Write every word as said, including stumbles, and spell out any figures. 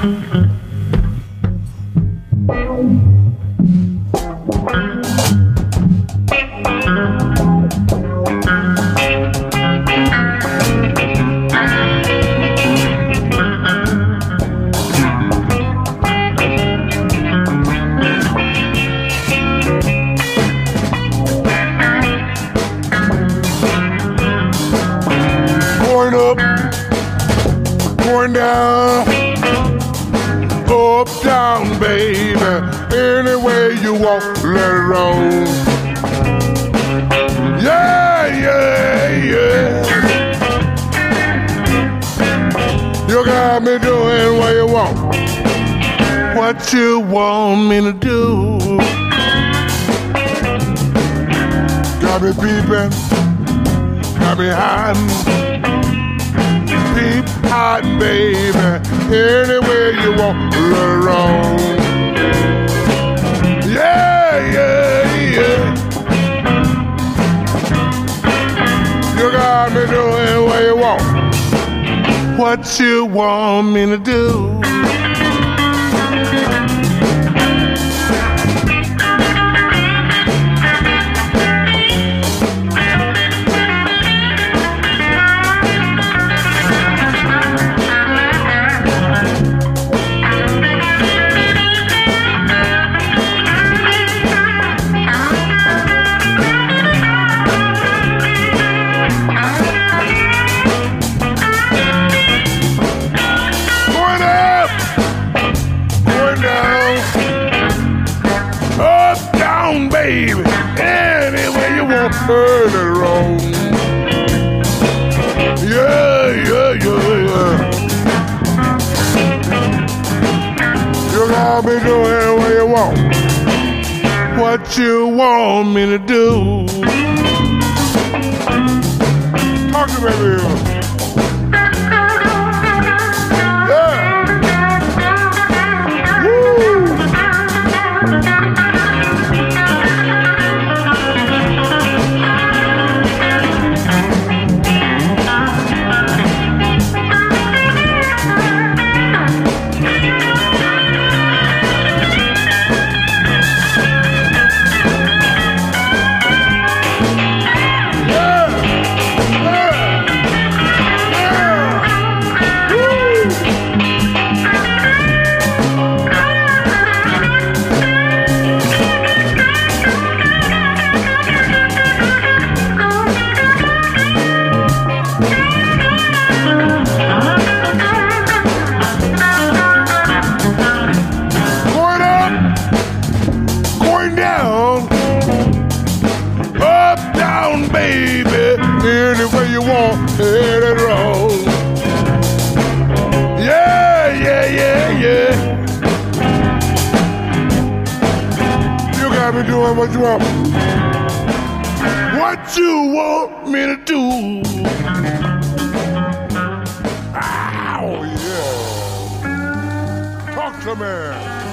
Going down, up, down, baby. Any way you want, let it roll. Yeah, yeah, yeah. You got me doing what you want, what you want me to do. Got me peeping, got me hiding. Keep hiding, baby, anywhere you want, let it roll. Yeah, yeah, yeah. You got me doing what you want, what you want me to do. Baby, anywhere you want, turn it wrong. Yeah, yeah, yeah, yeah. You got me doing what you want, what you want me to do. Talk to me, baby. Baby, anywhere you want, hit it roll. Yeah, yeah, yeah, yeah. You got me doing what you want, what you want me to do. Oh, yeah. Talk to me.